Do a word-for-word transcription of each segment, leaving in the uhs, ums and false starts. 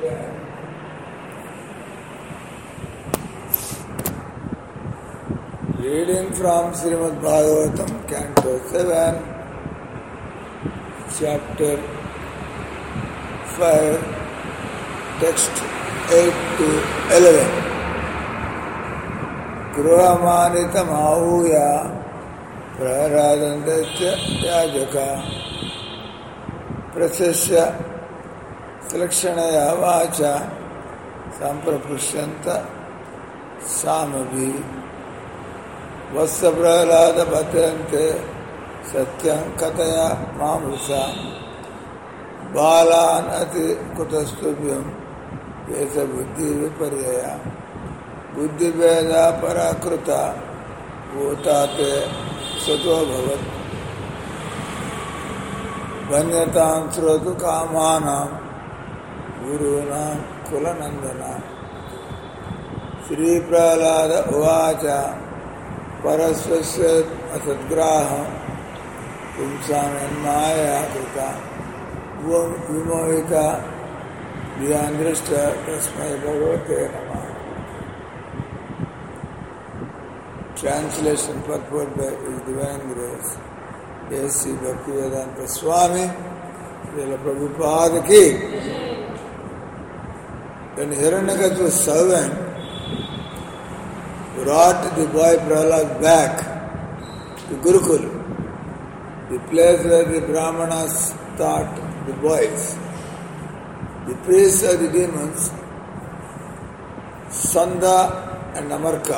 Reading from Srimad Bhagavatam, Canto seven, Chapter five, Text eight to eleven. Gruhamanitam ahuya praradandasya yajaka prasasya selekshanaya vacha samprapushyanta samabhi Vassa prahlada patente satyam kataya mamrusa balan ati kutastubhyam yesa buddhi viparyaya buddhi veda parakruta bhutate sato bhavat vanyatam srotu kamanam gurunam kulanandana Sri Prahlada uvacha Parasvasya asadgraha pumsamanmaya krita vimohita dhyandrashta tasmai bhagavate namah. Translation purport by His Divine Grace A C Bhaktivedanta Swami Srila Prabhupada ki. When Hiranyakashipu's servant brought the boy Prahlad back to Gurukul, the place where the Brahmanas taught the boys. The priests of the demons, Sanda and Amarka,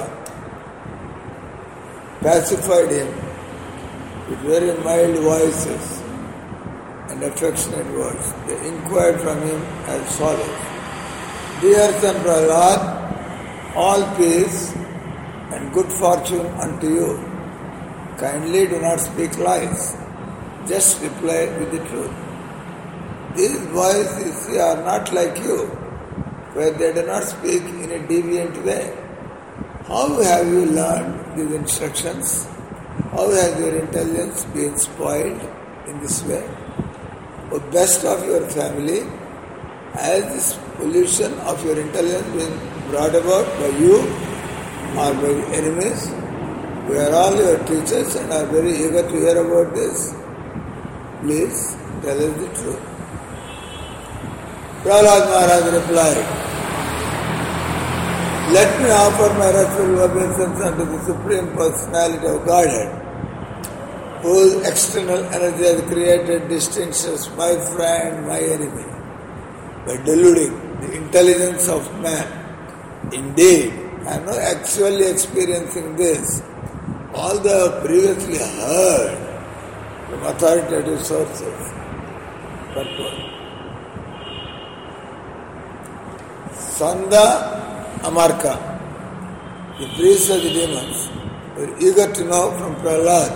pacified him with very mild voices and affectionate words. They inquired from him as follows: Dear son Prahlad, all peace and good fortune unto you. Kindly do not speak lies. Just reply with the truth. These boys, you see, are not like you, where they do not speak in a deviant way. How have you learned these instructions? How has your intelligence been spoiled in this way? O best of your family, has this pollution of your intelligence been brought about by you or by enemies? We are all your teachers and are very eager to hear about this. Please tell us the truth. Prahlad Maharaj replied, Let me offer my respectful obeisance unto the Supreme Personality of Godhead, whose external energy has created distinctions, my friend, my enemy, by deluding the intelligence of man. Indeed, I am not actually experiencing this, although I have previously heard from authoritative sources. Purport. Sanda Amarka, the priests of the demons, were eager to know from Prahlad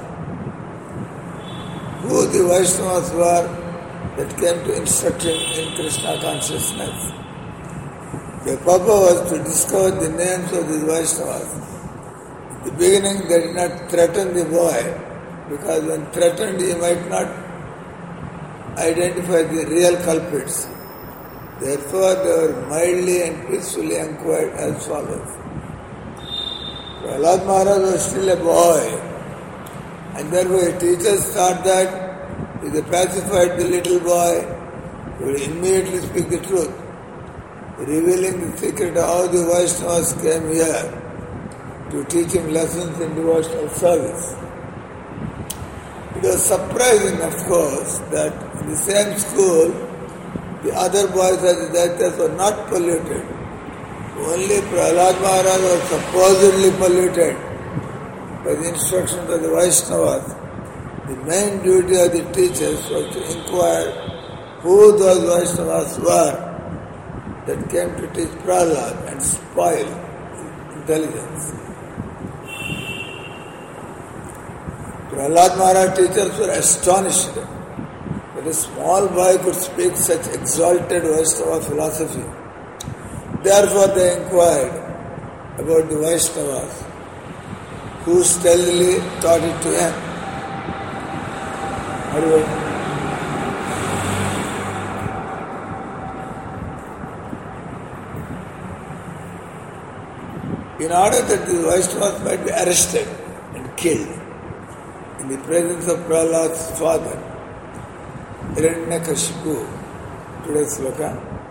who the Vaishnavas were that came to instruct him in Krishna consciousness. Their purpose was to discover the names of these Vaishnavas. In the beginning they did not threaten the boy, because when threatened he might not identify the real culprits. Therefore they were mildly and peacefully inquired as follows. Prahlad Maharaj was still a boy, and therefore his teachers thought that if they pacified the little boy, he would immediately speak the truth, revealing the secret of how the Vaishnavas came here to teach him lessons in devotional service. It was surprising, of course, that in the same school, the other boys of the Daityas were not polluted. Only Prahlad Maharaj was supposedly polluted by the instructions of the Vaishnavas. The main duty of the teachers was to inquire who those Vaishnavas were that came to teach Prahlad and spoil intelligence. Prahlad Maharaj teachers were astonished that a small boy could speak such exalted Vaishnava philosophy. Therefore they inquired about the Vaishnavas, who stealthily taught it to him. in order that the Vaishnavas might be arrested and killed in the presence of Prahlad's father, Hiranyakashipu. Today's sloka.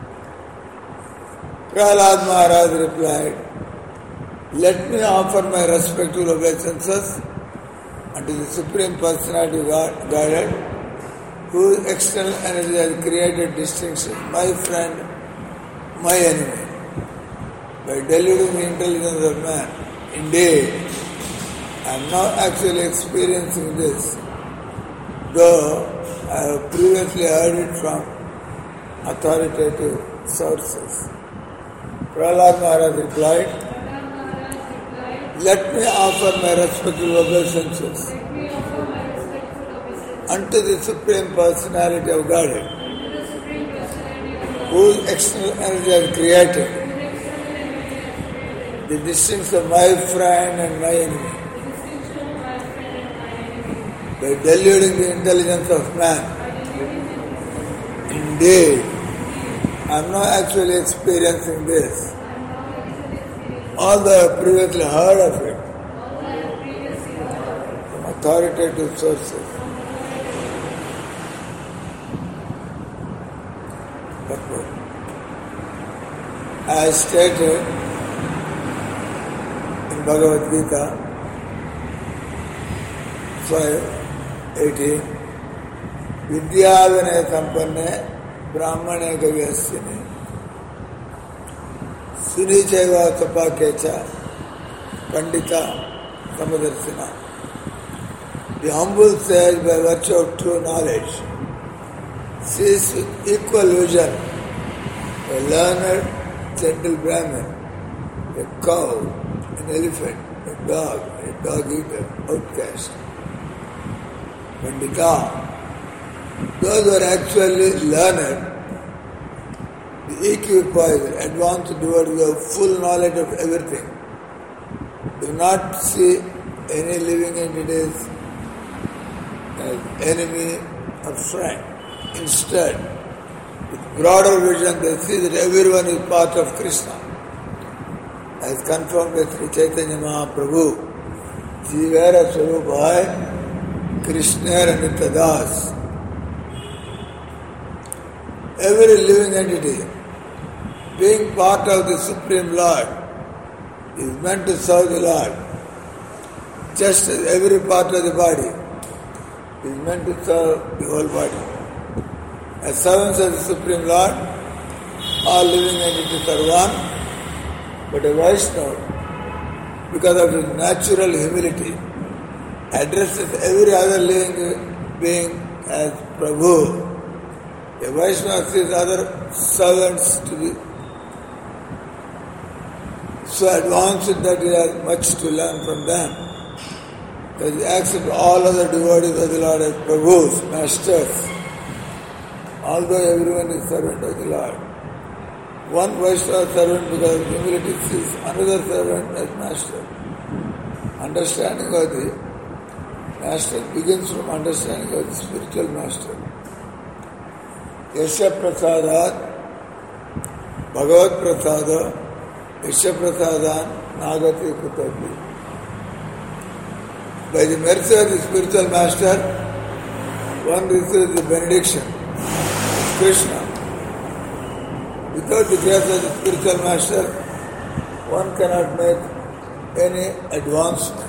Prahlad Maharaj replied, "Let me offer my respectful obeisances unto the Supreme Personality of God, Godhead, whose external energy has created distinction, my friend, my enemy, by deluding the intelligence of man. Indeed, I am now actually experiencing this, though I have previously heard it from authoritative sources." Prahlad Maharaj replied, "Let me offer my respectful obeisances unto the Supreme Personality of Godhead, whose external energy has created the distinction of my friend and my enemy, by deluding the intelligence of man. Indeed, I am not actually experiencing this, although I have previously heard of it from authoritative sources." As stated in Bhagavad Gita five eighteen, "Vidya-vinaya sampanne brahmane gavyasini suni chaiva sapakecha pandita samadarshina." The humble sage, by virtue of true knowledge, sees with equal vision a learned, gentle Brahmin, a cow, an elephant, a dog, a dog-eater, outcast. Pandita, those who are actually learned, the equipoised, advanced towards the full knowledge of everything, do not see any living entities as enemy or friend. Instead, with broader vision, they see that everyone is part of Krishna, as confirmed by Sri Chaitanya Mahaprabhu, Jivera Swarupāya Krishnera Nityadas. Every living entity, being part of the Supreme Lord, is meant to serve the Lord, just as every part of the body is meant to serve the whole body. As servants of the Supreme Lord, all living entities are one, but a Vaishnava, because of his natural humility, addresses every other living being as Prabhu. A Vaishnava sees other servants to be so advanced that he has much to learn from them. Because he accepts all other devotees of the Lord as Prabhus, masters, although everyone is servant of the Lord. One Vaishnava servant, because of humility, sees another servant as master. Understanding of the master begins from understanding of the spiritual master. Yasya prasadat, Bhagavad prasada, Yasya prasadan, nagati kutapi. By the mercy of the spiritual master, one receives the benediction of Krishna. Without the grace of the spiritual master, one cannot make any advancement.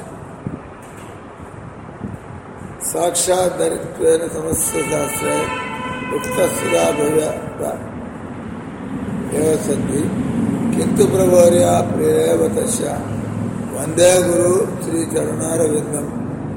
Sakshat Daritvena Samasya Sastra Ukta Sudha Bhavya Eva Sati Kintu Prabharya Priyeva Tasya Vande Guru Sri Charanara Vindam.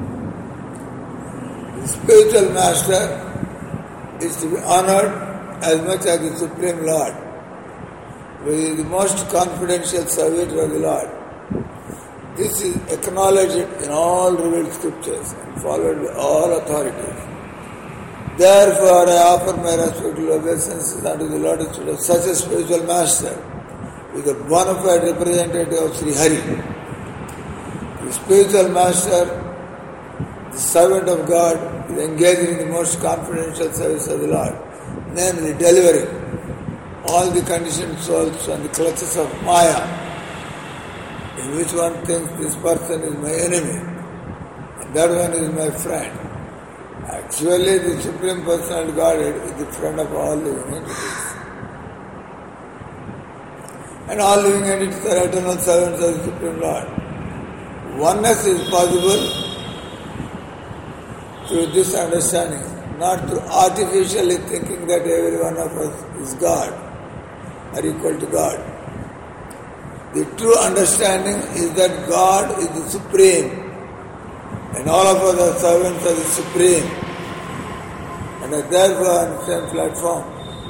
The spiritual master is to be honored as much as the Supreme Lord. He is the most confidential servitor of the Lord. This is acknowledged in all revealed scriptures and followed by all authorities. Therefore, I offer my respectful obeisances unto the Lotus feet of such a spiritual master, with a bona fide representative of Sri Hari. The spiritual master, the servant of God, is engaged in the most confidential service of the Lord, namely delivering all the conditioned souls from the clutches of Maya, in in which one thinks this person is my enemy and that one is my friend. Actually, the Supreme Personality Godhead is the friend of all living entities. And all living entities are eternal servants of the Supreme Lord. Oneness is possible through this understanding, not through artificially thinking that every one of us is God or equal to God. The true understanding is that God is the Supreme and all of us are servants of the Supreme and are therefore on the same platform.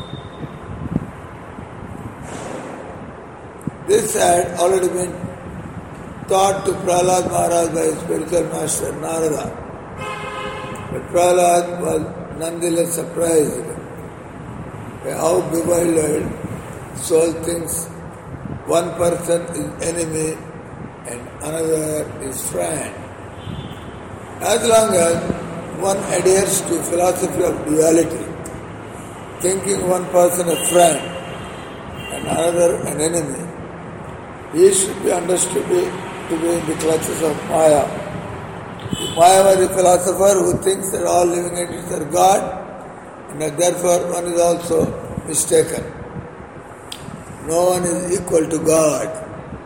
This had already been taught to Prahlad Maharaj by his spiritual master Narada. But Prahlad was nonetheless surprised by how bewildered soul thinks one person is enemy and another is friend. As long as one adheres to philosophy of duality, thinking one person a friend and another an enemy, he should be understood to be, to be in the clutches of Maya. Maya was a philosopher who thinks that all living entities are God and that therefore one is also mistaken. No one is equal to God.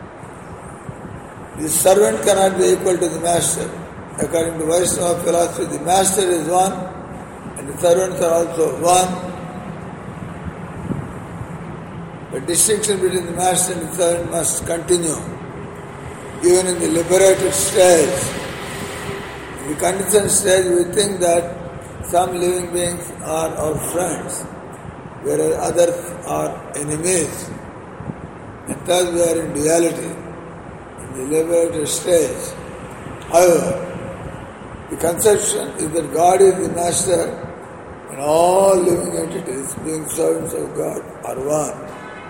The servant cannot be equal to the master. According to Vaishnava philosophy, the master is one and the servants are also one. The distinction between the master and the servant must continue. Even in the liberated stage, in the conditioned stage, we think that some living beings are our friends, whereas others are enemies. And thus we are in duality, in the liberated stage. However, the conception is that God is the master and all living entities, being servants of God, are one.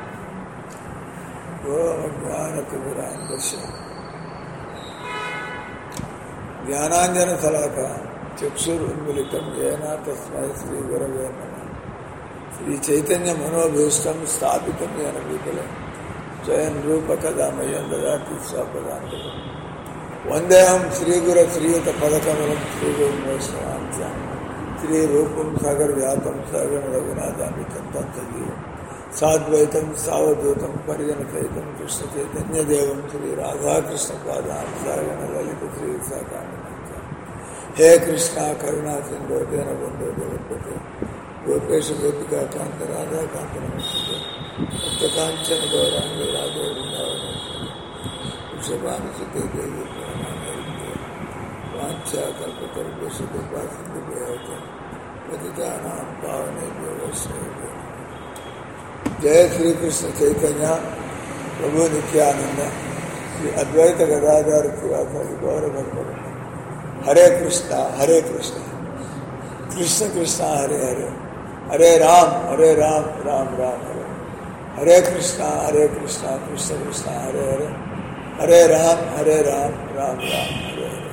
Jnananjana Salaka Chakshur Unmilitam Yena Tasmai Sri Gurave Namah Sri Chaitanya Manobhishtam Sthapitam Yena Vipale Jayan Rupa Kadamayam Dadati Swapadantaka Vandeham Sri Guru Sriyata Padakamalam Sri Guru Vaishnavamsa Sri Rupam Sagar Vyatam Sagar Raghunatamitam Tantajivam Sadvaitam Savadutam Parijana Saitam Krishna Chaitanya Devam Sri Radha Krishna Padam Sagana Lalita Sri Sakanamanta He Krishna Karuna Sindhu Dena Bandhu Devapate Gopesha Gopika Kanta Radha Kanta Namaste Sakta Kanchana Gauranga Radha Vrindavana Ushabhana Sute Devi Pranana Rindhu Vancha Kalpatar Besha Depa Sindhu Bhayata Vaditanam Pavane Bhavasya Jai Sri Krishna Chaitanya Prabhu Nityananda Sri Advaita Gadadhar Srivasadi Gaura Bhakta Hare Krishna Hare Krishna Krishna Krishna Hare Hare Hare Ram Hare Ram Ram Ram Hare Hare Krishna Hare Krishna Krishna Krishna Hare Hare Hare Ram Hare Ram Ram Ram Hare Hare.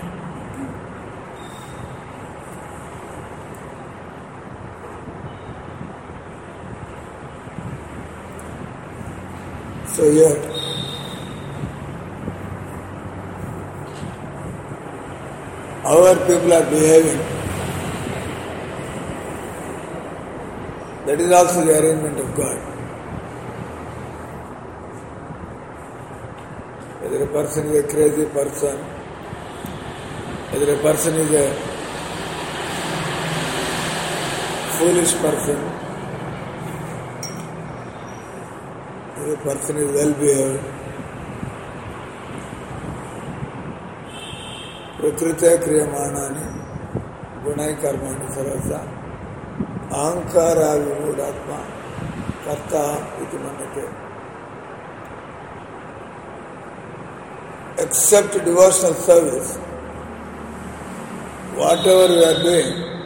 So here, our people are behaving. That is also the arrangement of God. Whether a person is a crazy person, whether a person is a foolish person, the person is well behaved. Prakriti kriyamanani gunai karmani sarasa ahankara vimudatma karta iti manate. Except devotional service, whatever we are doing,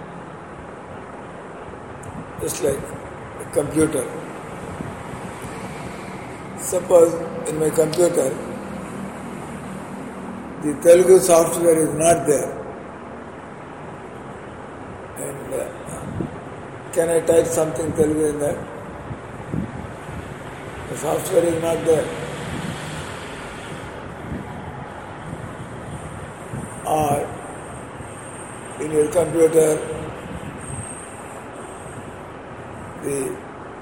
just like a computer. Suppose in my computer the Telugu software is not there, and uh, can I type something Telugu in that? The software is not there. your computer, the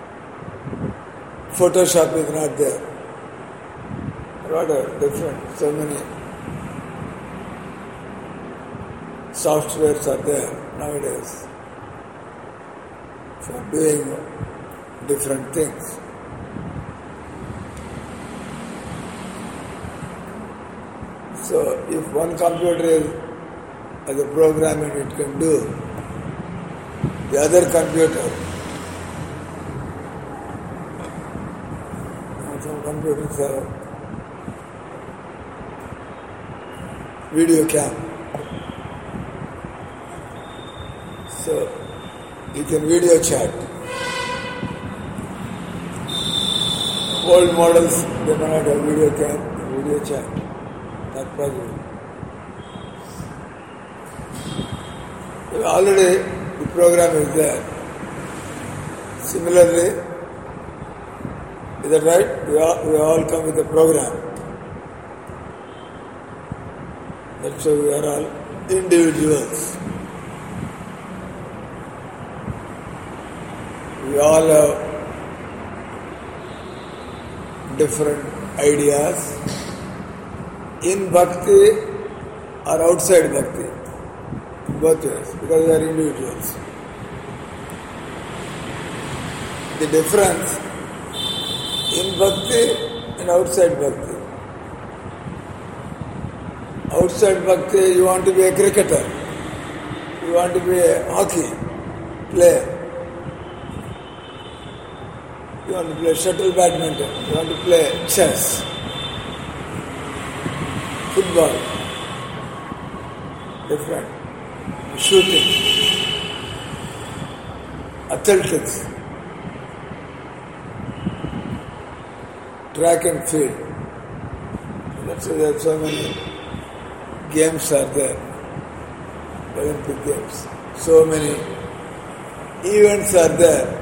Photoshop is not there. What a different, so many softwares are there nowadays for doing different things. So if one computer is, has a programming it can do, the other computer, some computers have video cam. So you can video chat. Old models, they may not have video cam, video chat. Not possible. Already the program is there. Similarly, is that right? We all, we all come with a program. That's why we are all individuals. We all have different ideas in bhakti or outside bhakti, both ways, because we are individuals. The difference in bhakti and outside bhakti. Outside bhakti, you want to be a cricketer, you want to be a hockey player, you want to play shuttle badminton, you want to play chess, football, different, shooting, athletics, track and field. That's why there are so many games are there, Olympic games. So many events are there.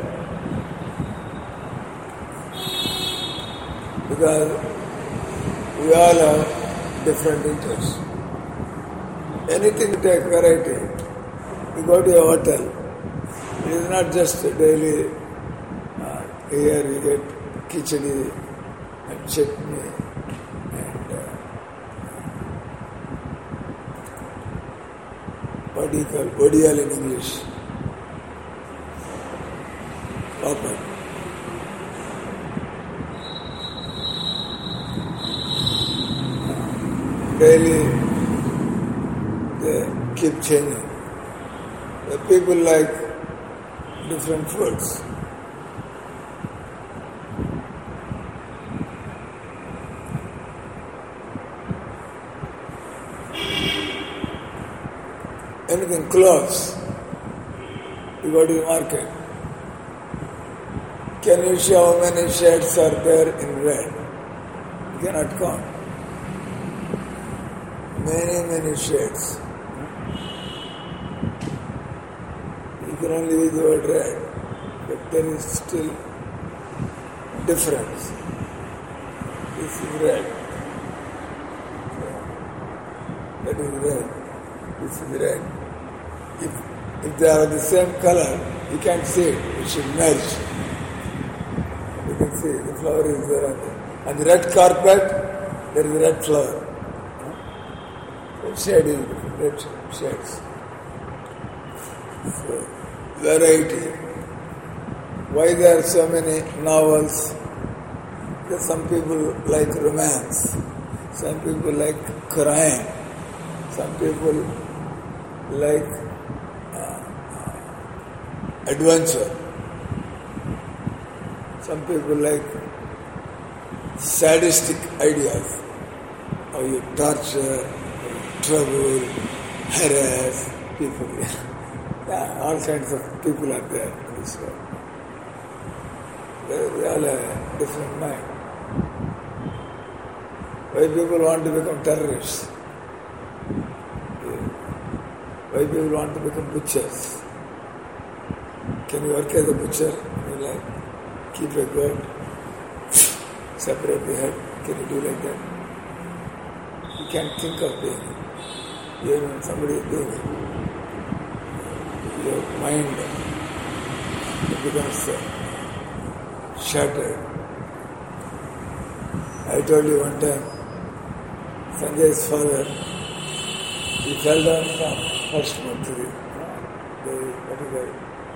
Because we all have different interests. Anything to take variety. You go to a hotel, it is not just a daily, uh, here you get khichdi and chutney and uh, what do you call bodiyal in English? Papad. Daily they keep changing. The people like different foods. Anything, clothes, you go to the market. Can you show how many shades are there in red? You cannot count. Many, many shades. You can only use the word red, but there is still difference. This is red. That is red. This is red. If, if they are the same color, you can't see it. It should merge. You can see the flower is there. On the red carpet, there is a red flower. Shade is red shades. So, variety. Why there are so many novels? Because some people like romance, some people like crime, some people like uh, adventure, some people like sadistic ideas, how you torture, trouble, harass people. Yeah, all kinds of people are there in this world. They, they all have a different mind. Why people want to become terrorists? Why people want to become butchers? Can you work as a butcher? Can you like keep a goat, separate the head? Can you do like that? You can't think of doing it. Even when somebody is doing it. your mind becomes shattered. I told you one time, Sanjay's father, he fell down from first Mercury. The, what is that?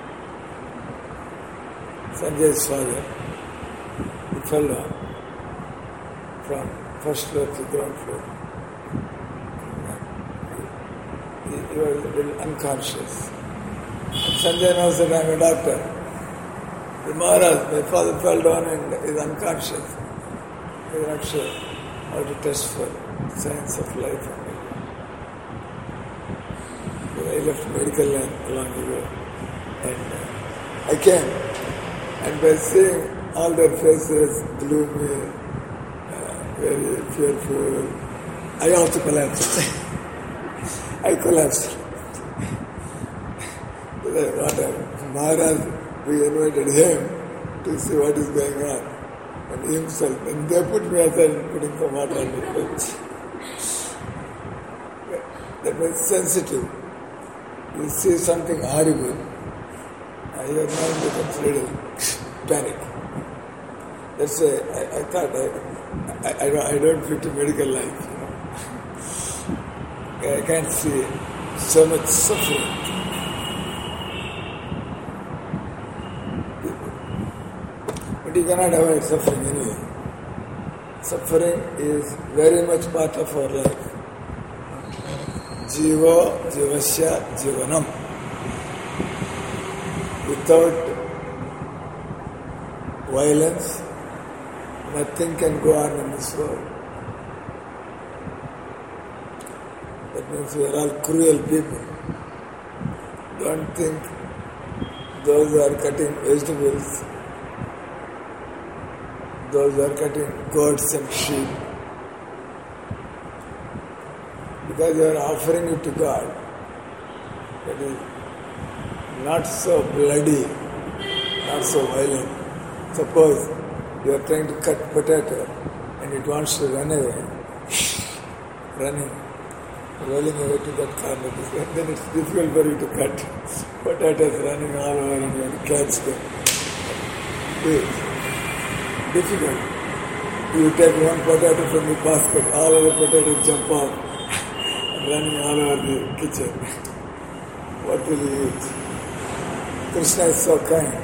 Sanjay's father, he fell down from first floor to ground floor. He, he was a little unconscious. And Sanjay knows that I am a doctor. The Maharaj, my father fell down and is unconscious. He is not sure how to test for science of life. So I left medical line long ago. And uh, I came. And by seeing all their faces, gloomy, uh, very fearful, I also collapsed. I collapsed. What happened? Maharaj, we invited him to see what is going on. And himself, and they put me aside and putting some water on the face. That means sensitive. You see something horrible, and your mind becomes little panic. That's why I, I thought I, I, I, don't, I don't fit to medical life. You know? I can't see so much suffering. But you cannot avoid suffering anyway. Suffering is very much part of our life. Jiva, Jivasya, Jivanam. Without violence, nothing can go on in this world. That means we are all cruel people. Don't think those who are cutting vegetables, those who are cutting goats and sheep, because you are offering it to God, that is not so bloody, not so violent. Suppose you are trying to cut potato and it wants to run away, running, rolling away to that corner, then it's difficult for you to cut. Potatoes running all over and you have to catch them. It's difficult. You take one potato from the basket, all of the potatoes jump off, running all over the kitchen. What will you eat? Krishna is so kind.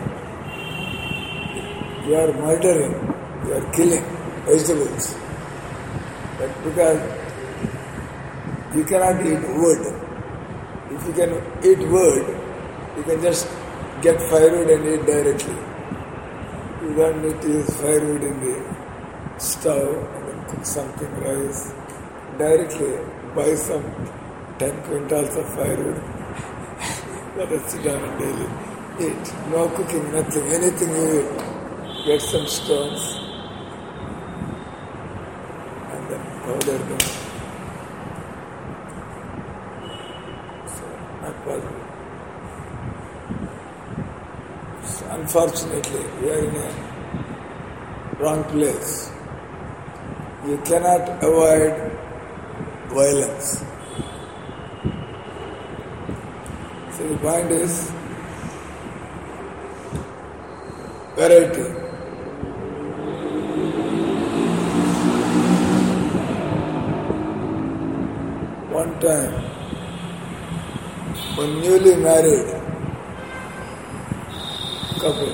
You are murdering, you are killing vegetables. But because you cannot eat wood. If you can eat wood, you can just get firewood and eat directly. You don't need to use firewood in the stove and then cook something, rice. Directly buy some ten quintals of firewood. Let us sit down and daily eat. No cooking, nothing, anything you eat. Get some stones and then powder them. So, not possible. So, unfortunately, we are in a wrong place. You cannot avoid violence. So the point is variety. One time, one newly married couple,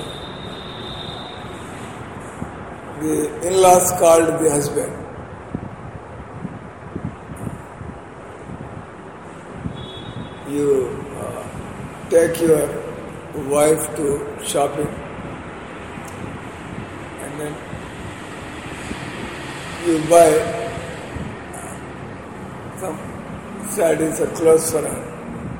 the in-laws called the husband. You uh, take your wife to shopping and then you buy some sarees or clothes for her.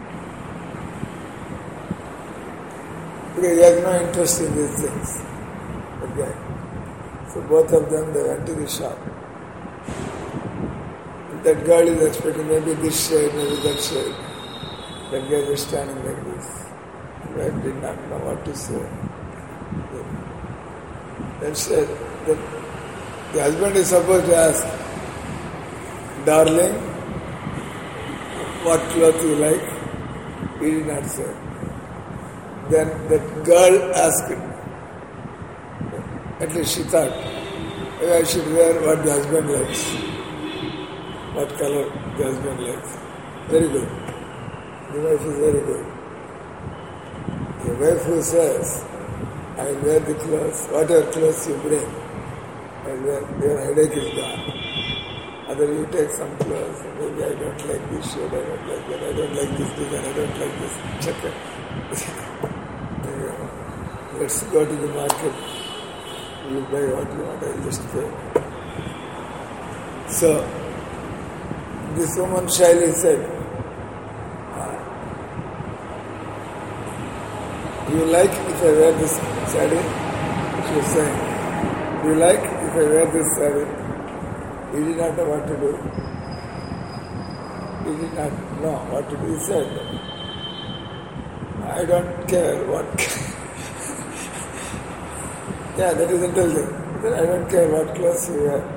Because he has no interest in these things. Okay. So both of them, they went to the shop. And that girl is expecting maybe this shade, maybe that shade. That guy is standing like this. I did not know what to say. Then said that the husband is supposed to ask, darling, what cloth you like? He did not say. then that girl asked, at least she thought, maybe I should wear what the husband likes, what color the husband likes. Very good. The wife is very good. The wife who says, I will wear the clothes, whatever clothes you bring, I will wear, your headache is gone. Other you take some clothes, maybe I don't like this shirt, I don't like that, I don't like this design, I don't like this jacket. Let's go to the market. You buy what you want, I just pay. So, this woman Shaili said, do you like if I wear this sari? She was saying, do you like if I wear this sari? He did not know what to do. He did not know what to do. He said, I don't care what... yeah, that is intelligent. I don't care what clothes you wear.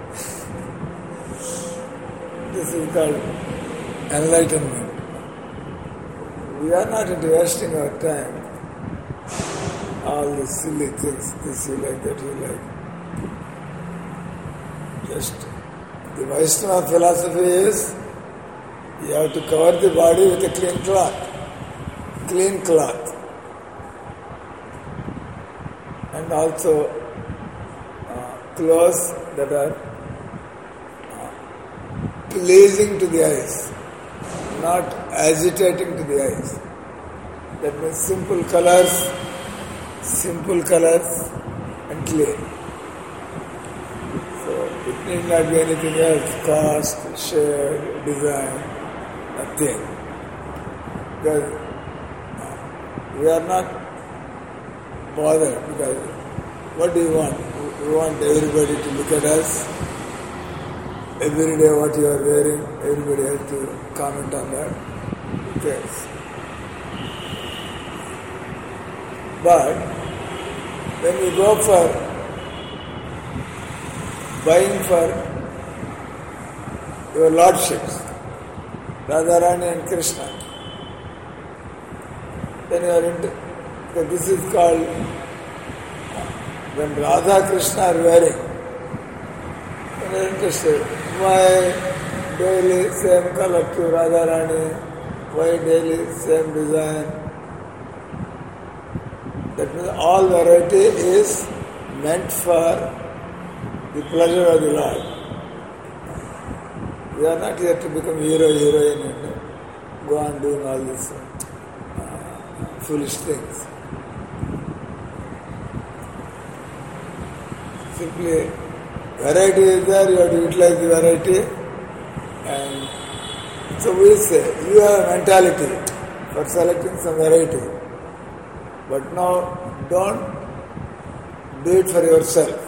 This is called enlightenment. We are not into wasting our time. All these silly things, this you like, that you like. Just the Vaishnava philosophy is you have to cover the body with a clean cloth. Clean cloth. And also uh, clothes that are uh, pleasing to the eyes, not agitating to the eyes. That means simple colors, simple colors and clean. So it need not be anything else, cost, shade, design, nothing. Because uh, we are not bothered, because what do you want? We want everybody to look at us. Every day what you are wearing, everybody has to comment on that. Who cares? But when you go for buying for your lordships, Radharani and Krishna, then you are into, so this is called, when Radha Krishna are wearing, then you are interested. Why daily same color to Radharani? Why daily same design? That means all variety is meant for the pleasure of the Lord. We are not here to become hero, heroine and go on doing all these uh, foolish things. Simply, variety is there, you have to utilize the variety. And so we say, you have a mentality for selecting some variety. But now, don't do it for yourself.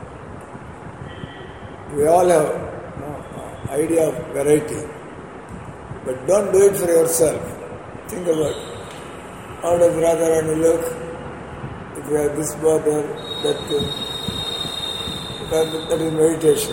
We all have no, idea of variety. But don't do it for yourself. Think about how does Radharani look? If you have this border, that thing. That, that is meditation.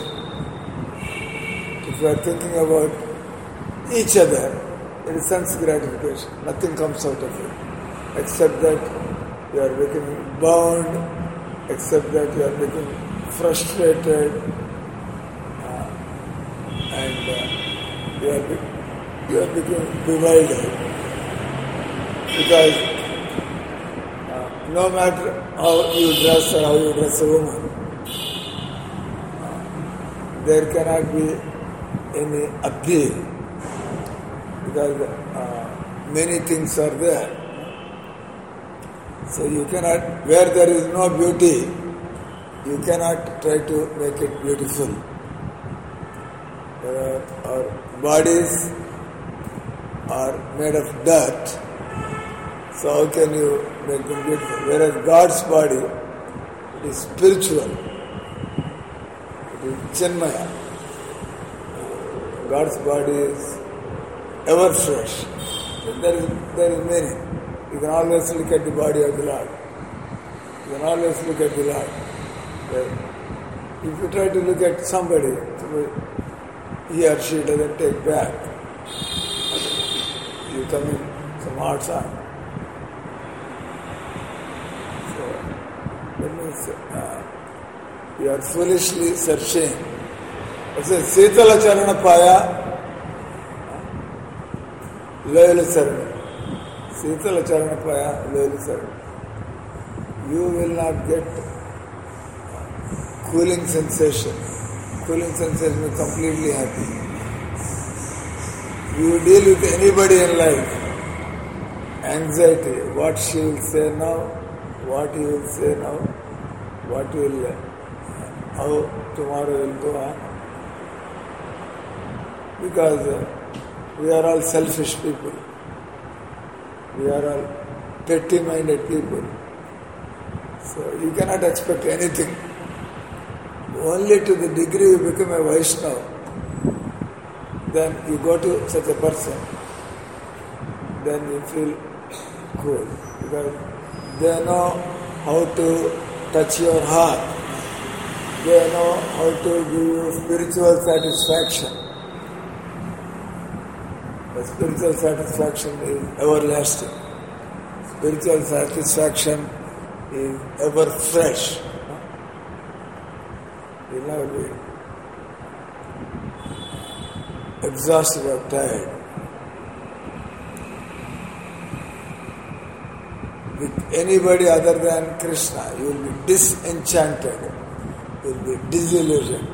If you are thinking about each other, it is sense gratification. Nothing comes out of it. Except that you are becoming bound, except that you are becoming frustrated, uh, and uh, you, are be- you are becoming bewildered. Because uh, no matter how you dress or how you dress a woman, uh, there cannot be any appeal, because uh, many things are there. So you cannot, where there is no beauty, you cannot try to make it beautiful. Uh, our bodies are made of dirt, so how can you make them beautiful? Whereas God's body, it is spiritual, it is Chinmaya. God's body is ever fresh. There is, there is meaning. You can always look at the body of the Lord. You can always look at the Lord. If you try to look at somebody, he or she doesn't take back. You come in some hard time. means, uh, you are foolishly searching. It says, Sitala Charana Paya, Loyal Sarana. Sitala Charana Paya, Loyal Sarana. You will not get cooling sensation. Cooling sensation is completely happy. You deal with anybody in life, anxiety, what she will say now, what he will say now, what will, how tomorrow will go on. Because uh, we are all selfish people. We are all petty-minded people. So you cannot expect anything. Only to the degree you become a Vaishnava, then you go to such a person, then you feel cool. Because they know how to touch your heart. They know how to give you spiritual satisfaction. The spiritual satisfaction is everlasting. Spiritual satisfaction is ever fresh. You will never be exhausted or tired. With anybody other than Krishna, you will be disenchanted. You will be disillusioned.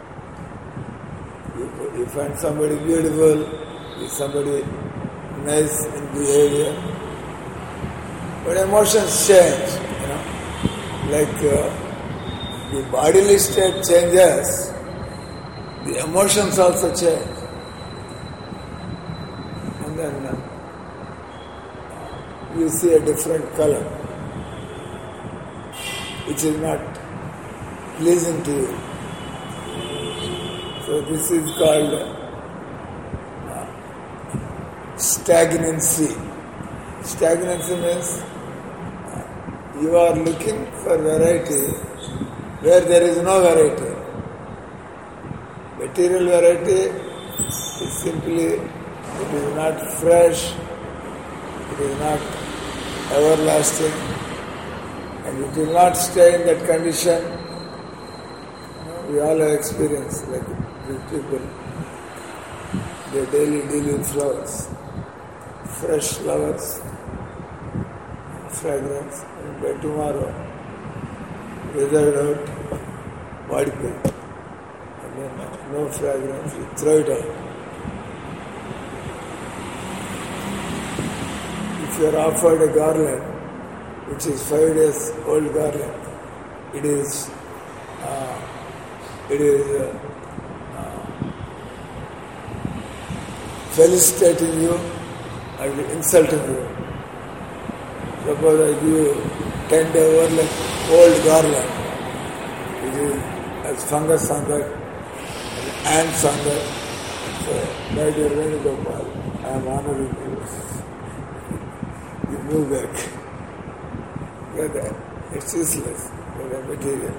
You, you find somebody beautiful, somebody nice in behavior, but emotions change, you know. Like uh, the bodily state changes, the emotions also change. And then uh, you see a different color, which is not pleasing to you. So this is called uh, stagnancy. Stagnancy means uh, you are looking for variety where there is no variety. Material variety is simply, it is not fresh, it is not everlasting, and it will not stay in that condition. We all have experience, like these people, they daily deal with flowers, fresh flowers, fragrance, and by tomorrow, withered out, body pain, and then uh, no fragrance, you throw it out. If you are offered a garland, which is five days old garland, it is uh, it is uh, uh, felicitating you and insulting you. Suppose I give you ten day over like old garland, which is as fungus on that, ants on that. So, my dear Venugopal, I am honoring you. You move back. But it's useless for the material.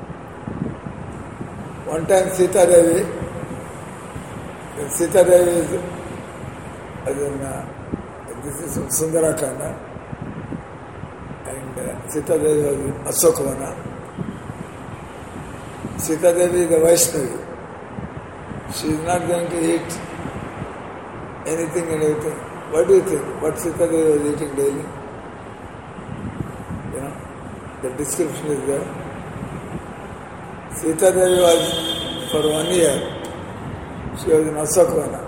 One time Sita Devi, when Sita Devi is, as in, uh, this is from Sundarakanda, and uh, Sita Devi was in Asokvana. Sita Devi is a Vaishnavi. She is not going to eat anything and everything. What do you think? What Sita Devi was eating daily? You know, the description is there. Sita Devi was, for one year, she was in Asokvana.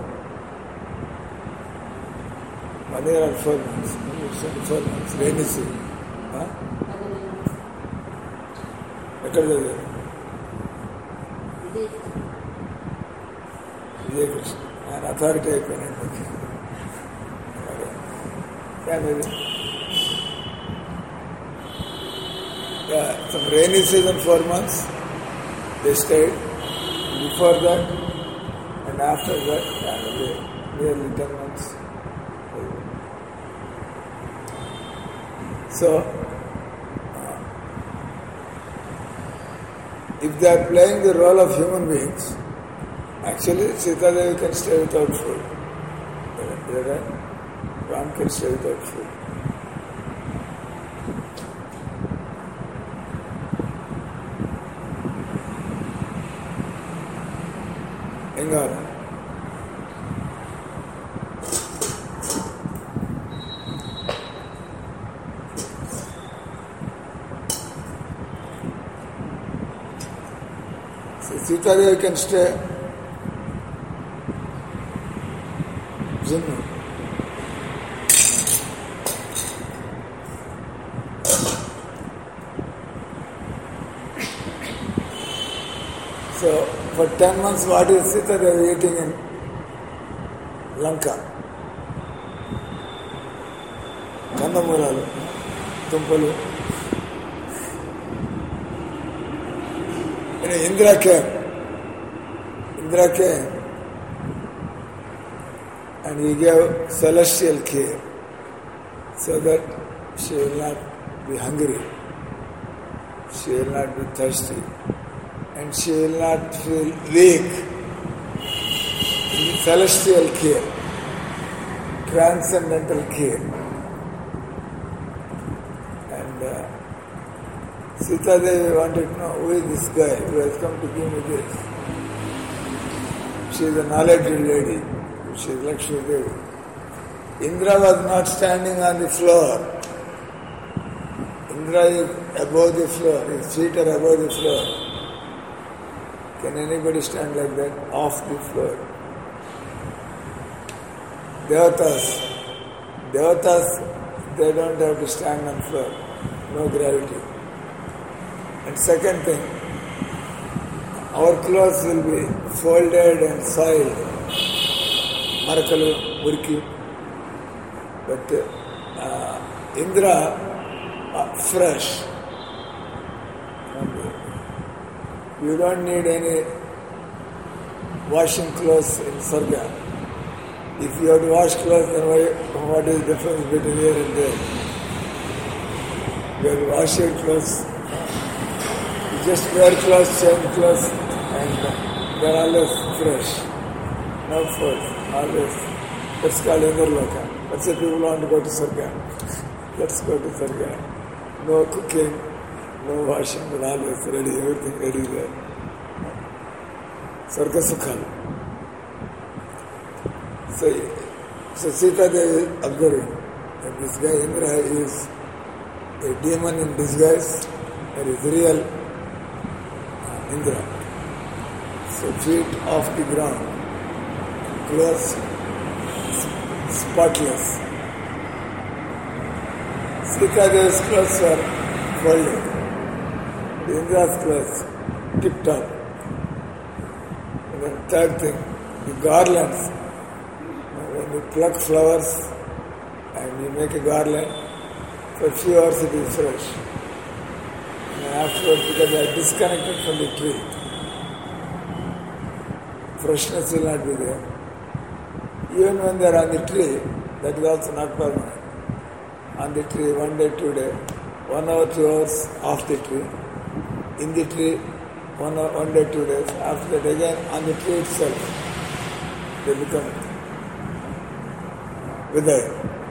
One year and four months. Four months, rainy season. Huh? ఎక్కడ చదివారు? విజయకృష్ణ ఆయన authority అయిపోయినాడు. Yeah, some rainy season, four months, they stayed. Before that and after that, yeah, they, nearly ten months. So, uh, if they are playing the role of human beings, actually Sita Devi can stay without food. Is that right? Ram can stay without food. Bengala. So Sita Devi can stay. Jinnu. So, for ten months, what is Sita Devi eating in Lanka? Kandamuralu, Tumpalu. You know, Indra came. Indra came and he gave celestial care so that she will not be hungry, she will not be thirsty, and she will not feel weak. Celestial care, transcendental care. And uh, Sita Devi wanted to know who is this guy who has come to give me this. She is a knowledgeable lady. She is Lakshmi Devi. Indra was not standing on the floor. Indra is above the floor. His feet are above the floor. Can anybody stand like that off the floor? Devatas. Devatas, they don't have to stand on floor. No gravity. And second thing, our clothes will be folded and soiled. Marakalu, Murki. But uh, Indra, uh, fresh. You don't need any washing clothes in Sarga. If you have to wash clothes, then why, what is the difference between here and there? You have to wash your clothes. You just wear clothes, change clothes, and they're always fresh. No fault, always. That's called Indraloka. That's why people want to go to Sarga. Let's go to Sarga. No cooking, no washing, but always ready, everything ready there. Sarga Sukhal. So, so Sita Devi observing that this guy Indra is a demon in disguise, there is real uh, Indra. So feet off the ground, clothes spotless. Sita Devi's clothes are folded. The Indra's clothes tip top. And then third thing, the garlands. When you pluck flowers and you make a garland, for a few hours it is fresh. And afterwards, because they are disconnected from the tree, freshness will not be there. Even when they are on the tree, that is also not permanent. On the tree, one day, two day, one hour, two hours off the tree. In the tree, one hour, one day, two days. After that, again on the tree itself, they become Vidaya.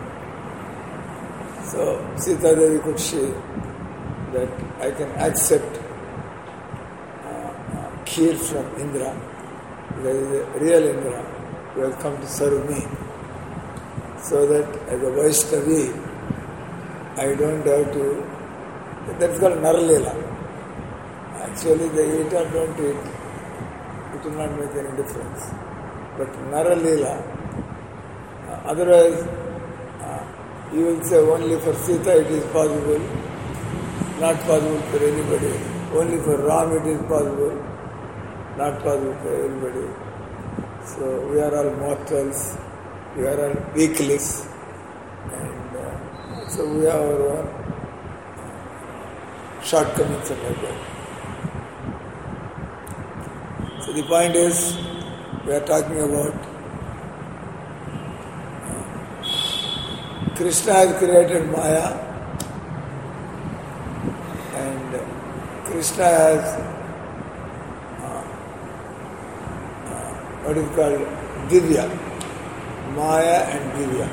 So Sita Devi could see that I can accept uh, uh, kheer from Indra. There is a real Indra who has come to serve me. So that as a Vaishnavi, I don't have to. That's called Naralila. Actually, they eat or don't eat, it will not make any difference. But Naralila, uh, otherwise, uh, you will say only for Sita it is possible, not possible for anybody. Only for Ram it is possible, not possible for everybody. So we are all mortals, we are all weaklings, and uh, so we have our own shortcomings and like that. So the point is, we are talking about uh, Krishna has created Maya, and uh, Krishna has uh, uh, what is called Divya, Maya and Divya.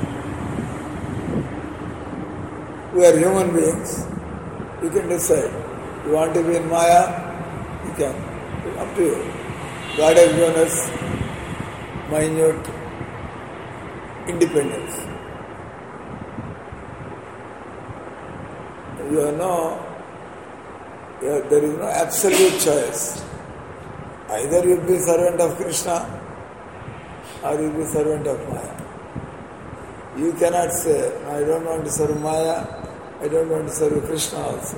We are human beings. You can decide. You want to be in Maya, you can. It's up to you. God has given us minute independence. You have no, you have, there is no absolute choice. Either you be servant of Krishna or you be servant of Maya. You cannot say, no, I don't want to serve Maya, I don't want to serve Krishna also.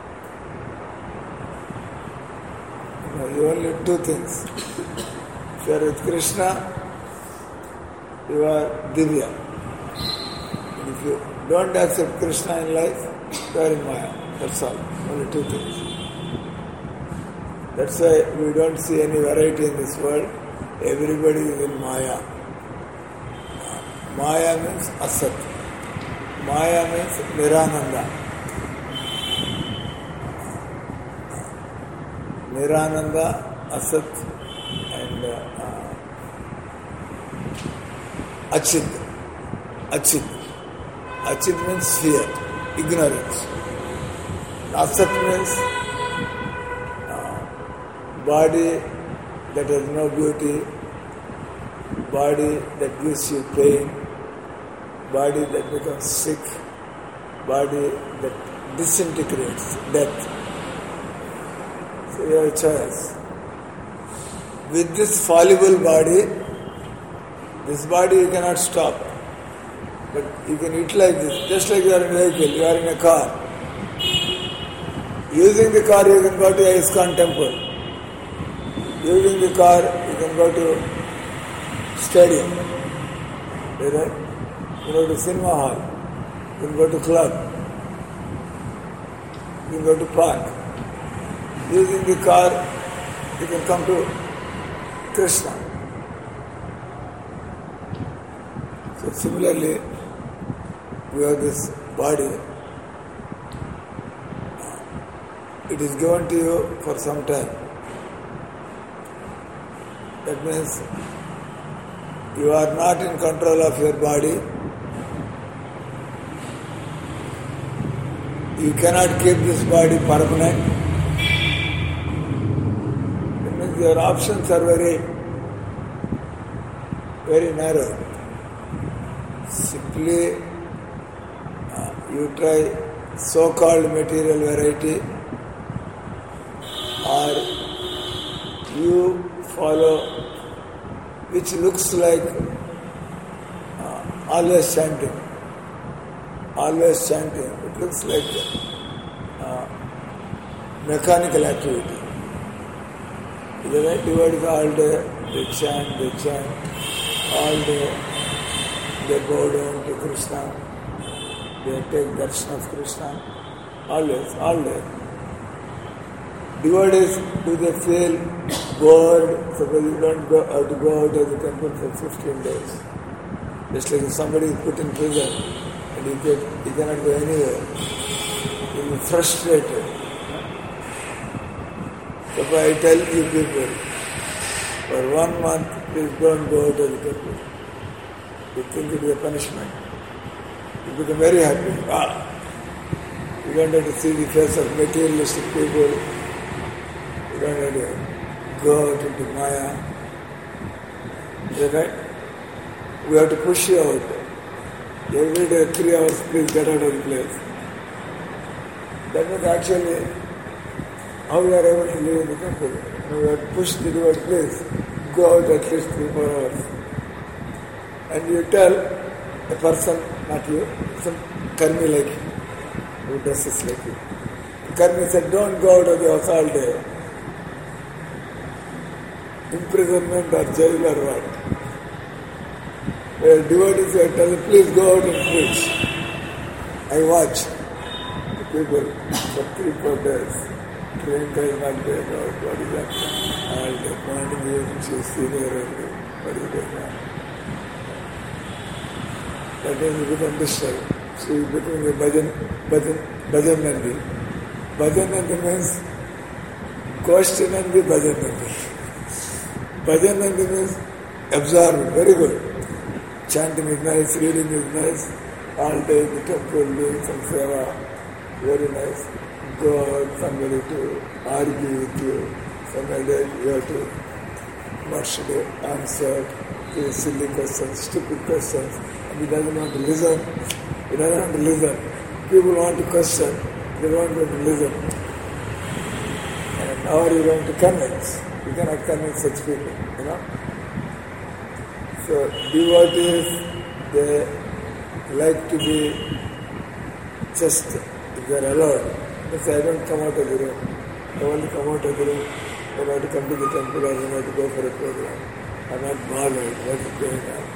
No, you only two things. If you are with Krishna, you are Divya. And if you don't accept Krishna in life, you are in Maya. That's all. Only two things. That's why we don't see any variety in this world. Everybody is in Maya. Maya means Asat. Maya means Nirananda. Nirananda, Asat, and uh, Achit. Achit. Achit means fear, ignorance. Asat means uh, body that has no beauty, body that gives you pain, body that becomes sick, body that disintegrates, death. So you have a choice. With this fallible body, this body you cannot stop. But you can utilize this, just like you are in a vehicle, you are in a car. Using the car you can go to ISKCON temple. Using the car you can go to stadium. Right? You can go to cinema hall. You can go to club. You can go to park. Using the car you can come to Krishna. So similarly, we have this body. It is given to you for some time. That means you are not in control of your body. You cannot keep this body permanent. That means your options are very, very narrow. Simply, uh, you try so-called material variety, or you follow which looks like uh, always chanting. Always chanting. It looks like uh, mechanical activity. They devise all day, they chant, they chant, all day. They go down to Krishna, they take darshan of Krishna, always, all day. Devotees, do they feel bored? Suppose you don't go, have to go out of the temple for fifteen days. Just like if somebody is put in prison and he, get, he cannot go anywhere. He will be frustrated. So if I tell you people, for one month, please don't go out of the temple. You think it is a punishment. You become very happy. Ah, you don't have to see the face of materialistic people. You don't have to go out into Maya. Is that right? We have to push you out. Every day, three hours, please get out of the place. That means actually how we are able to live in the temple. We have to push the devotee, please go out at least three, four hours. And you tell a person, not you, some karmi like you, who dresses like you. Karmi said, don't go out of the house all day. Imprisonment or jail or what. A devotee said, tell him, please go out and preach. I watch the people for three, four days. Priyanka is not there, what is that? All day, morning, evening, she is senior and what is that? That means you become disturbed. So you become a bhajan, bhajan, bhajan nandi. Bhajan nandi means question nandi, bhajan nandi. Bhajan nandi means absorb, very good. Chanting is nice, reading is nice, all day in the temple doing some seva, very nice. Go out, somebody to argue with you, somebody you have to, what should I answer, asking silly questions, stupid questions, and he doesn't want to listen. He doesn't want to listen. People want to question, they don't want to listen. And now you want to convince. You cannot convince such people, you know. So devotees, they like to be just, if they are alone, they say, I don't come out of the room. I want to come out of the room. I want to come to the temple, I want to go for a program. I'm not bothered what is going on.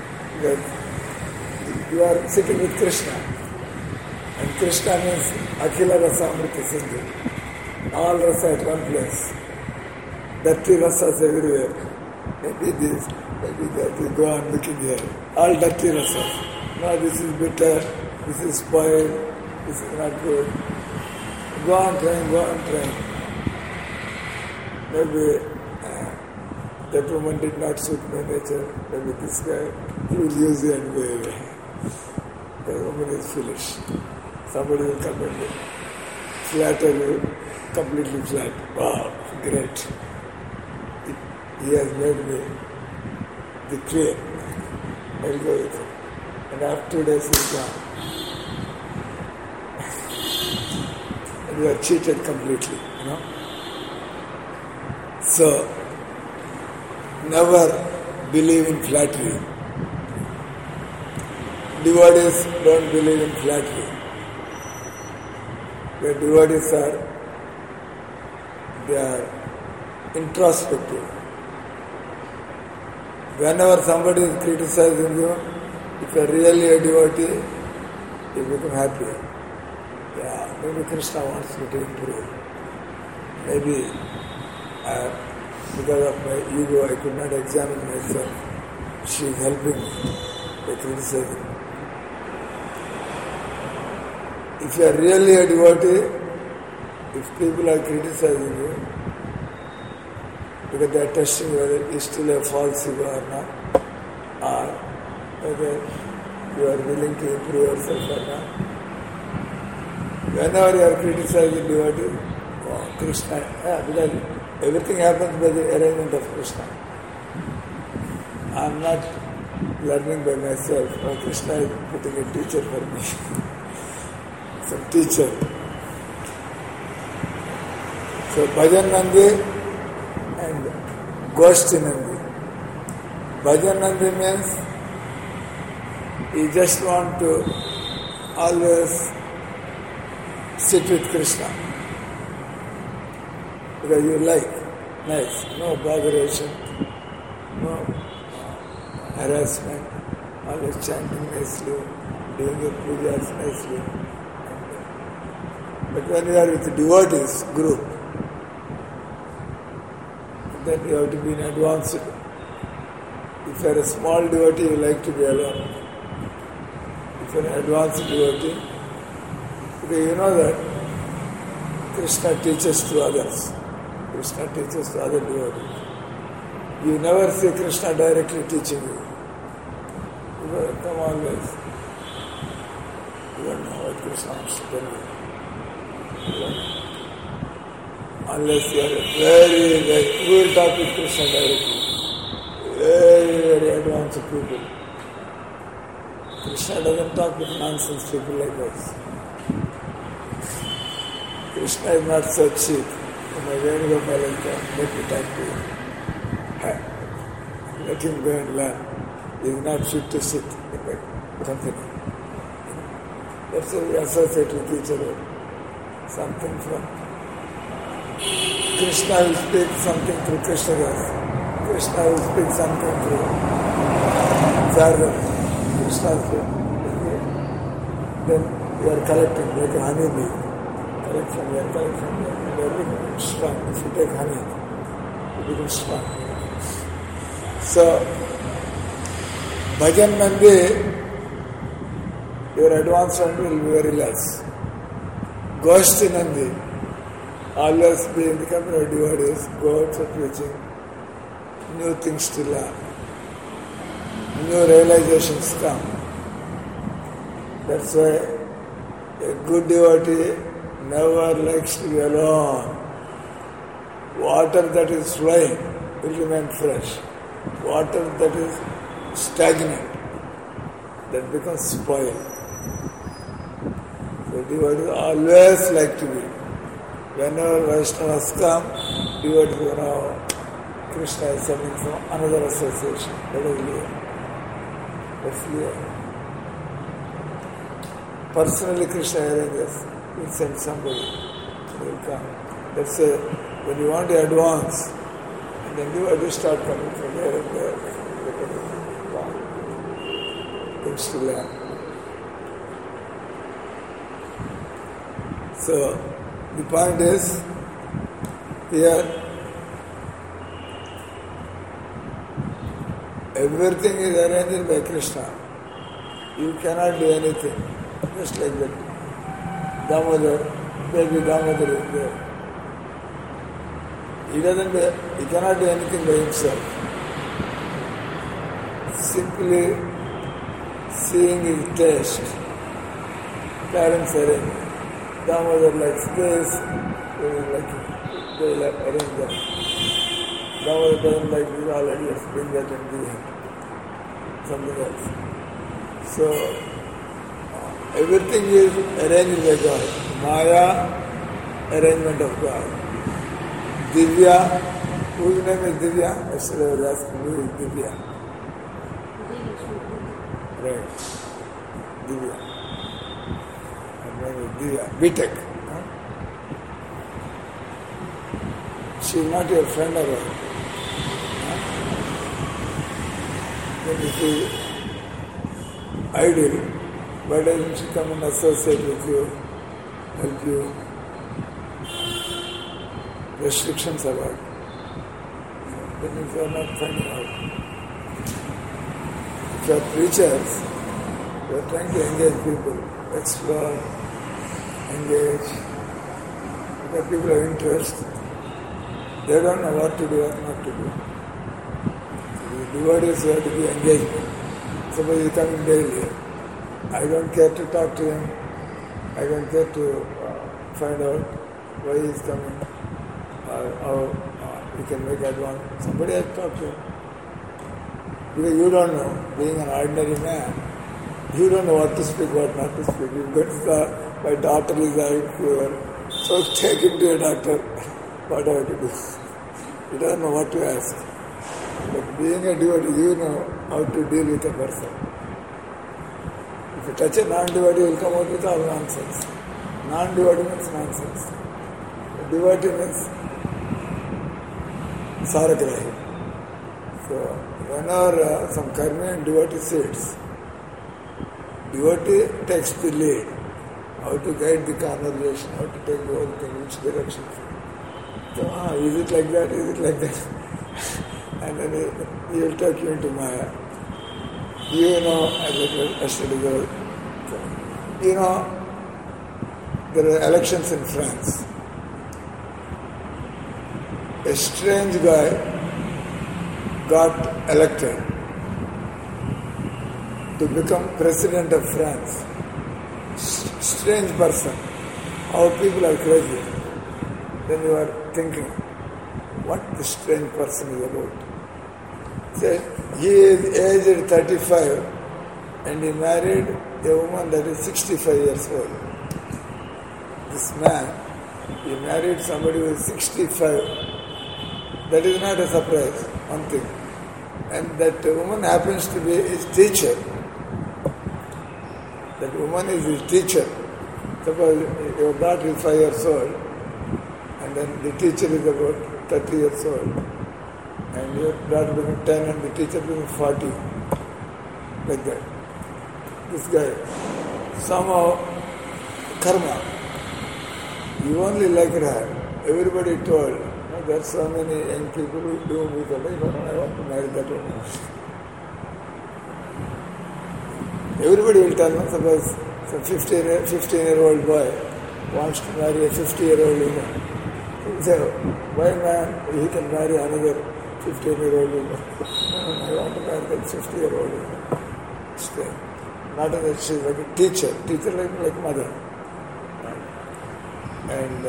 Because you are sitting with Krishna. And Krishna means Akhila Rasa Amrita Sindhu. All rasa at one place. Dirty rasas everywhere. Maybe this, maybe that. You go on looking here. All dirty rasas. No, this is bitter, this is spoiled, this is not good. Go on trying, go on trying. Maybe uh, that woman did not suit my nature. Maybe this guy, he will use you and go away. The woman is foolish. Somebody will come and flatter you, completely flat. Wow, great. He has made me the clay. I'll go with him. And after two days he's gone. And you are cheated completely, you know. So, never believe in flattery. Devotees don't believe in flattery. The devotees are, they are introspective. Whenever somebody is criticizing you, if you are really a devotee, you become happy. Yeah, maybe Krishna wants me to improve. Maybe uh, because of my ego, I could not examine myself. She is helping me by criticizing. If you are really a devotee, if people are criticizing you, because they are testing whether you still have false ego or not, or whether you are willing to improve yourself or not. Whenever you are criticizing devotee, oh, Krishna, yeah, because everything happens by the arrangement of Krishna. I am not learning by myself. Oh, Krishna is putting a teacher for me. Some teacher. So Bhajan Nandi and Goshti Nandi. Bhajan Nandi means you just want to always sit with Krishna because you like, nice, no botheration, no harassment, always chanting nicely, doing your pujas nicely. But when you are with the devotees group, then you have to be in advanced. If you are a small devotee, you like to be alone. If you are an advanced devotee, because you know that Krishna teaches to others. Krishna teaches to other devotees. You never see Krishna directly teaching you. You come always. You don't know what Krishna wants to tell you. You don't know. Unless you are very, very, we will talk with Krishna directly. Very, very advanced people. Krishna doesn't talk with nonsense people like us. Krishna is not so cheap. In a Venugopal, let me talk to him. Let him go and learn. He is not fit to sit in the company. That's why we associate with each other. Something from Krishna will speak something through Krishnadas. Krishna will speak something through Sardas. Krishna will speak. Then you are collecting like a honey bee. Collect from here, collect from here. And you are becoming strong. If you take honey, you become strong. So, Bhajan Nandi, your advancement will be very less. Goshti Nandi, always be in the company of devotees, go out for preaching, new things to learn, new realizations come. That's why a good devotee never likes to be alone. Water that is flowing will remain fresh. Water that is stagnant, that becomes spoiled. So devotees always like to be. Whenever Vaishnavas come, devotees, you know, Krishna is sending from another association. That is clear. That's clear. Personally, Krishna arranges. He sends somebody. He will come. That's a, when you want to advance, and then devotees start coming from there and there. Wow. Things to learn. So, the point is, here, everything is arranged by Krishna. You cannot do anything. Just like that. Damodar, baby Damodar is there. He doesn't, he cannot do anything by himself. Simply seeing his taste. Parents arrange. Damodar likes this, they will like it. They will arrange that. Damodar doesn't like this, already let's bring that and give him something else. So, everything is arranged by God. Maya, arrangement of God. Divya, whose name is Divya? Yesterday I was asking who is Divya. Right. Divya. Her name is Divya. Bitek. Huh? She is not your friend or what? Huh? Then if you ideal, why doesn't she come and associate with you, help you? Restrictions are what? Then if you are not finding out. If you are preachers, you are trying to engage people, explore, engage. Because people have interest, they don't know what to do, what not to do. So the devotees have to be engagement. Suppose he is coming daily. I don't care to talk to him. I don't care to uh, find out why he is coming, or how uh, he can make advance. Somebody has to talk to him. Because you don't know, being an ordinary man, you don't know what to speak, what not to speak. You go to the, my daughter is having fever, so take him to a doctor. What do I have to do? You don't know what to ask. But being a devotee, you know how to deal with a person. If you touch a non-devotee, he will come out with all nonsense. Non-devotee means nonsense. A devotee means saragrahi. So, whenever uh, some karmi and devotee sits, devotee takes the lead. How to guide the conversation, how to take the whole thing, which direction. So, ah, is it like that, is it like that? And then he, he will take you into Maya. You know, as I studied, you know, there are elections in France. A strange guy got elected to become president of France. Strange person. How people are crazy. Then you are thinking, what this strange person is about. Say, he is aged thirty-five and he married a woman that is sixty-five years old. This man, he married somebody who is sixty-five. That is not a surprise, one thing. And that woman happens to be his teacher. That woman is his teacher. Suppose your daughter is five years old and then the teacher is about thirty years old. And your daughter becomes ten and the teacher becomes forty. Like that. This guy, somehow, karma, you only like her. Everybody told, no, there are so many young people who do with her. I want to marry that woman. Everybody will tell me, suppose some fifteen-year-old boy wants to marry a fifty-year-old woman. He will say, why man, he can marry another fifteen-year-old woman. I want to marry that fifty-year-old woman. Stay. Not that she is like a teacher, teacher like, like mother. And uh,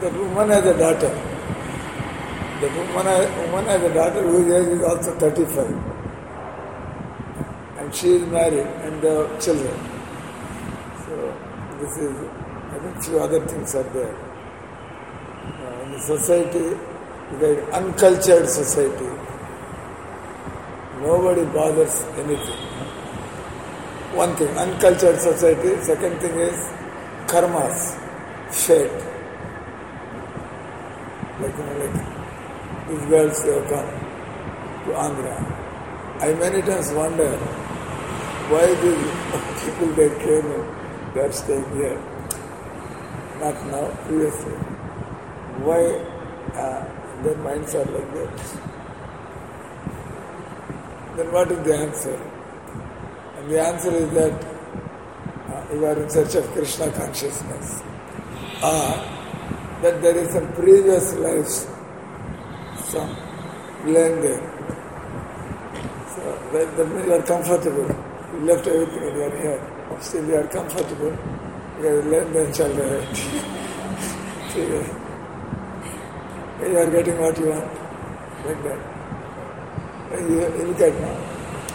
that woman has a daughter. The woman has, woman has a daughter whose age is also thirty-five. And she is married and there are children. So this is, I think few other things are there. Uh, in the society, the uncultured society, nobody bothers anything. One thing, uncultured society. Second thing is karmas, fate. Like, you know, like these girls who have come to Andhra. I many times wonder why these people they came and they are staying here. Not now, previously. Why uh, their minds are like that? Then what is the answer? And the answer is that uh, you are in search of Krishna consciousness. Or that there is some previous lives, some playing there. So that, that means you are comfortable. You left everything and you are here. Still you are comfortable. You have learned the childhood. You are getting what you want. Like that. And you, you look at now.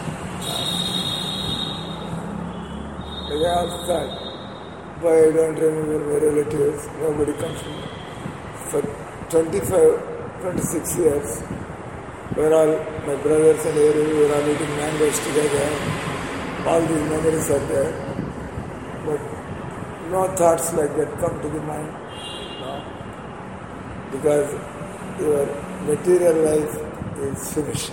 Like I also thought, why I don't remember my relatives, nobody comes to me. For twenty-five, twenty-six years, we're all, my brothers and everybody, we're all eating mangoes together. All these memories are there. But no thoughts like that come to the mind. No. Because your material life is finished.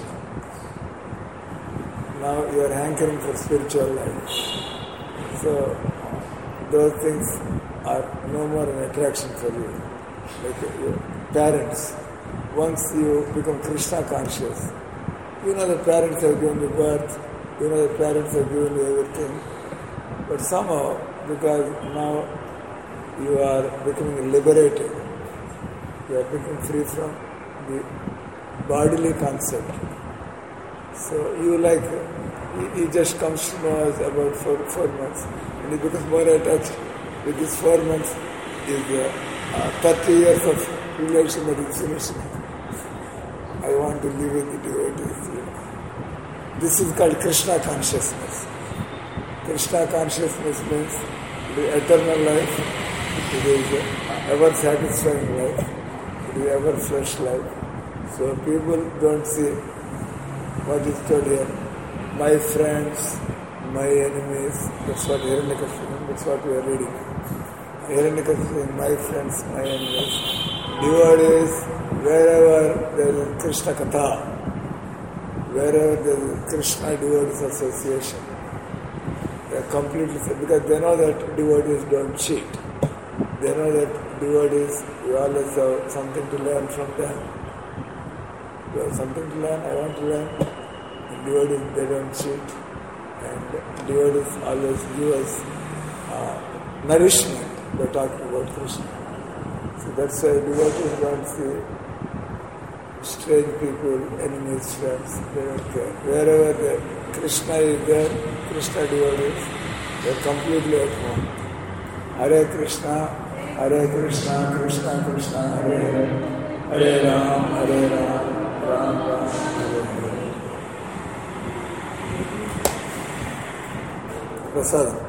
Now you are hankering for spiritual life. So those things are no more an attraction for you. Like your parents, once you become Krishna conscious, you know the parents have given you birth, you know the parents have given you everything. But somehow, because now you are becoming liberated, you are becoming free from the bodily concept. So you like, he just comes to know us about four, four months and he becomes more attached with these four months is uh, uh, thirty years of relation that is finished. I want to live with the devotees. You know. This is called Krishna consciousness. Krishna consciousness means the eternal life, it is uh, ever satisfying life, it is ever fresh life. So people don't see what is told here. My friends, my enemies, that's what Hiranyakashipu, that's what we are reading. Hiranyakashipu, my friends, my enemies. Devotees, wherever there is Krishna Katha, wherever there is Krishna Devotees Association, they are completely, because they know that devotees don't cheat. They know that devotees, you always have something to learn from them. You have something to learn, I want to learn. And devotees, they don't cheat. And devotees always give us uh, nourishment by talking about Krishna. So that's why devotees don't see strange people, enemies, friends, they don't care. Wherever the Krishna is there, Krishna devotees, they are completely at home. Hare Krishna, Hare Krishna, Krishna Krishna, Hare Hare, Hare Ram, Hare Ram, Ram Ram, Hare Hare. Prasadam.